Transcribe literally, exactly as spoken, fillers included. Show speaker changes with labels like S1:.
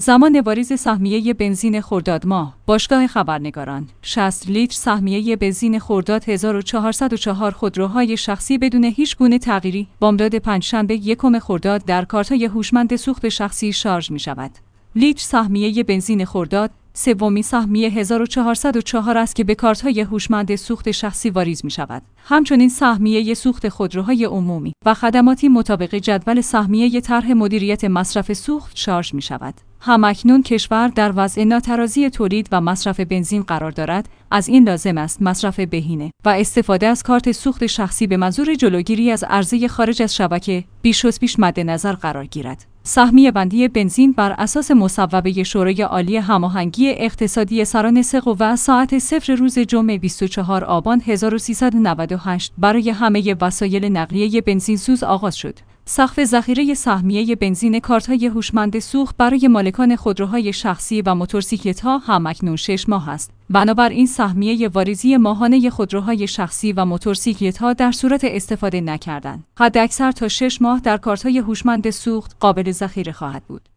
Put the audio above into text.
S1: زمان واریز سهمیه بنزین خرداد ماه. باشگاه خبرنگاران. شصت لیتر سهمیه بنزین خرداد هزار و چهارصد و چهار خودروهای شخصی بدون هیچ گونه تغییری بامداد پنجشنبه یکم خرداد در کارت‌های هوشمند سوخت شخصی شارژ می‌شود. لیتر سهمیه بنزین خرداد سومی سهمیه هزار و چهارصد و چهار است که به کارت‌های هوشمند سوخت شخصی واریز می‌شود. همچنین سهمیه سوخت خودروهای عمومی و خدماتی مطابق جدول سهمیه طرح مدیریت مصرف سوخت شارژ می‌شود. همکنون کشور در وضع ناترازی تولید و مصرف بنزین قرار دارد، از این لازم است مصرف بهینه و استفاده از کارت سوخت شخصی به منظور جلوگیری از عرضه خارج از شبکه بیش از پیش مد نظر قرار گیرد. سهمیه بندی بنزین بر اساس مصوبه شورای عالی هماهنگی اقتصادی سران قوه ساعت صفر روز جمعه بیست و چهارم آبان هزار و سیصد و نود و هشت برای همه وسایل نقلیه بنزینسوز آغاز شد. سقف ذخیره سهمیه بنزین کارت‌های هوشمند سوخت برای مالکان خودروهای شخصی و موتورسیکلت‌ها هم‌اکنون شش ماه است. بنابراین سهمیه واریزی ماهانه خودروهای شخصی و موتورسیکلت‌ها در صورت استفاده نکردن حداکثر تا شش ماه در کارت‌های هوشمند سوخت قابل ذخیره خواهد بود.